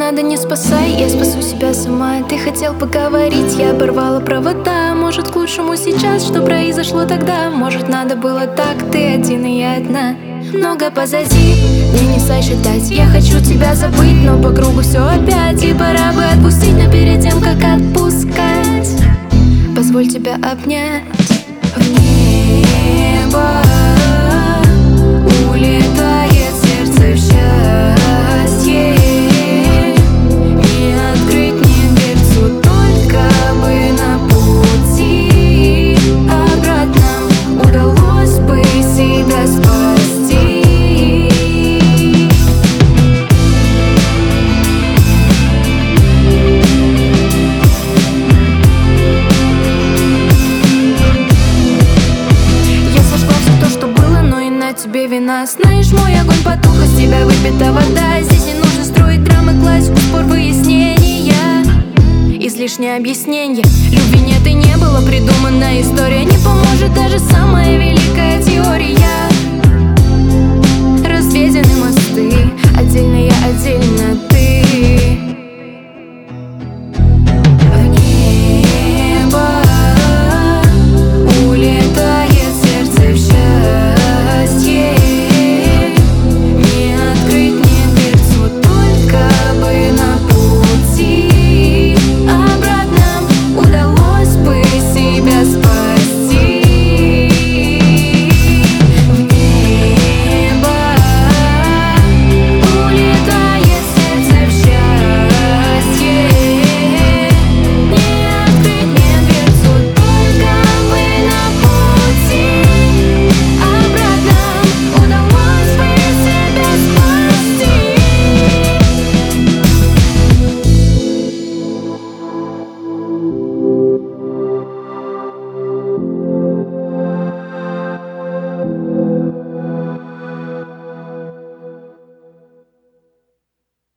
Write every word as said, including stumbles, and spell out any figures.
надо, не спасай, я спасу себя сама. Ты хотел поговорить, я оборвала провода. Может, к лучшему сейчас, что произошло тогда. Может, надо было так, ты один и я одна. Много позади, мне не сосчитать. Я хочу тебя забыть, но по кругу все опять. И пора бы отпустить, но перед тем, как отпускать, позволь тебя обнять. В небо улетает сердце в счастье. Не открыть мне дверцу, только бы на пути обратно удалось бы себя спасти. Я сожгла все то, что было, но и на тебе вина. Знаешь, мой огонь потух, из тебя выпита вода. Здесь не нужно строить драмы, классику, спор, выяснения, излишнее объяснение. Любви нет и не было, придуманная история. Не поможет даже самая великая теория. Разведены мосты, отдельно я, отдельно